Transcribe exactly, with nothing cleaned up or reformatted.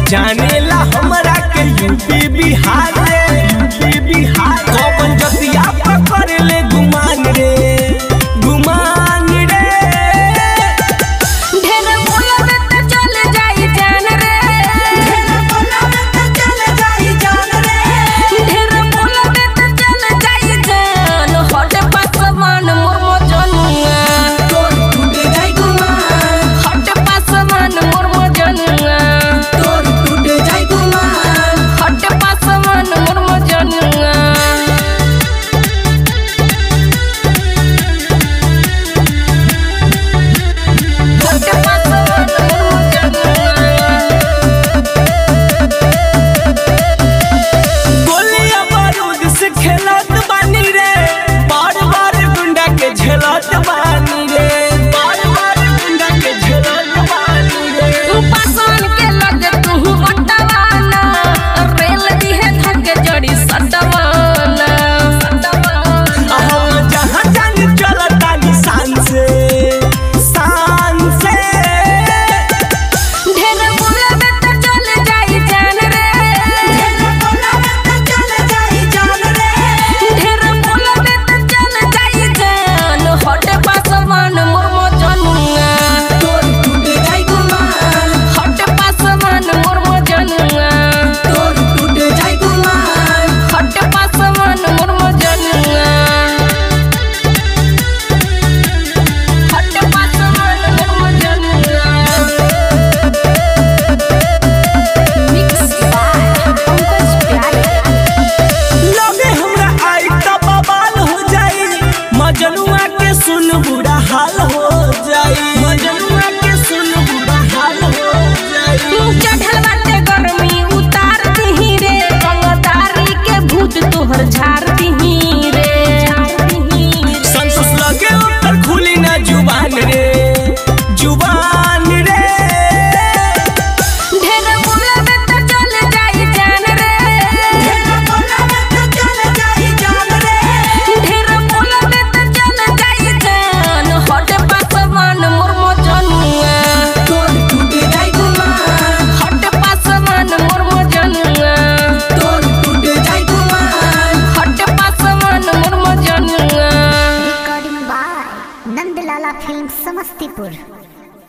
जाने ला हमरा के यूपी बिहार रे, यूपी बिहार कौन जतिया पकड़ ले गुमान रे, गुमान रे। ढेर बोलबे त चल जाई जान रे, ढेर बोलबे त चल जाई जान रे, ढेर बोलबे त चल जाई जान। हट पासवान मोर मजनुआ, तोर टूट जाई गुमान। हट पासवान मोर मजनुआ, तोर टूट जाई गुमान। हट पासवान मोर मजनुआ। हट पासवान मोर मजनुआ। गोलियां बारूद से खेलत बानी रे, बार बार गुंडा के झेलत बानी रे, बार बार गुंडा के झेलत बानी रे। पासन के लगे तू बटवाना, रेल दिहे धके जड़ी सटवाना, सटवाना। हम जहाँ जानी चलता निशान से, शान से। ढेर बोलबे त चल जाई जान रे, ढेर बोलबे त चल जाई जान रे, ढेर बोलबे त चल जाई जान। हट पासवान मोर मजनुआ, तोर टूट जाई गुमान। हट पासवान मोर मजनुआ, तोर टूट जाई गुमान। हट पासवान मोर मजनुआ, हट पासवान मोर मजनुआ। मिक्स बाय पंकज प्यारे। लगे हमरा आई त बवाल हो जाई, मजनुआ के सुन बुरा हाल हो जाई, मजनुआ के सुन बुरा हाल हो जाई। चढ़ल बाटे गर्मी उतार दिही रे, रंगदारी के भूत तोहर झाड़ दिही रे, झाड़ दिही रे। संतोष लगे ऊपर खुली ना जुबान रे, जुबान रे। ढेर बोलबे त चल जाई जान रे, ढेर बोलबे त चल जाई जान रे, ढेर बोलबे त चल जाई जान। हट पासवान मोर मजनुआ, तोर टूट जाई गुमान। हट पासवान मोर मजनुआ, तोर टूट जाई गुमान। हट पासवान मोर मजनुआ। Recording by Nandlala film Samastipur.